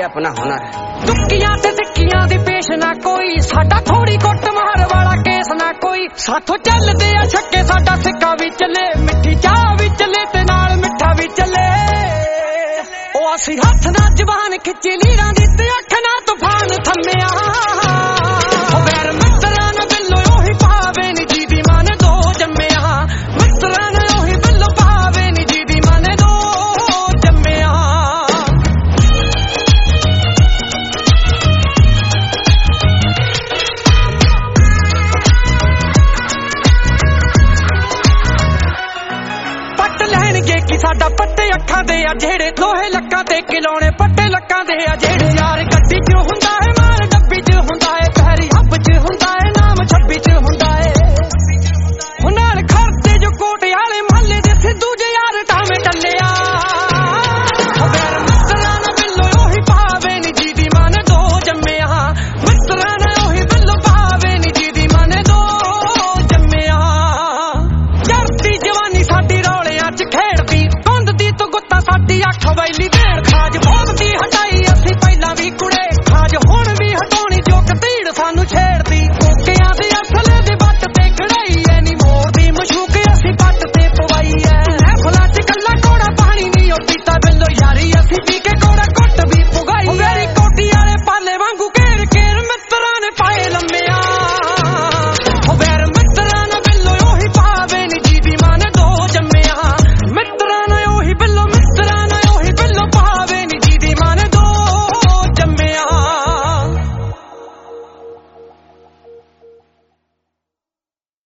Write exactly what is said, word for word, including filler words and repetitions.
अपना हुनर है। तुक्कियां ते तिक्कियां दी पेश ना कोई, साडा थोड़ी कुट मार वाला केस ना कोई। साथों चलदे आ छक्के साडा सिक्का भी चले, मिठी चाह भी चले ते नाल मिठा भी चले। ओ असी हथ ना जबान खिच्ची लीरां दी ते अख ना तूफान थम्मिया। ओ गैर मित्तरां ना बिल्लो ओही पावे नी जीदी माने दो जम्मिया। मित्तरां ना ओही बिल्लो पावे नी जीदी माने दो जम्मिया। पट लैणगे कि साडा पट्टे अखां दे आ जेड़े लोहे लक्कां ते खिलौने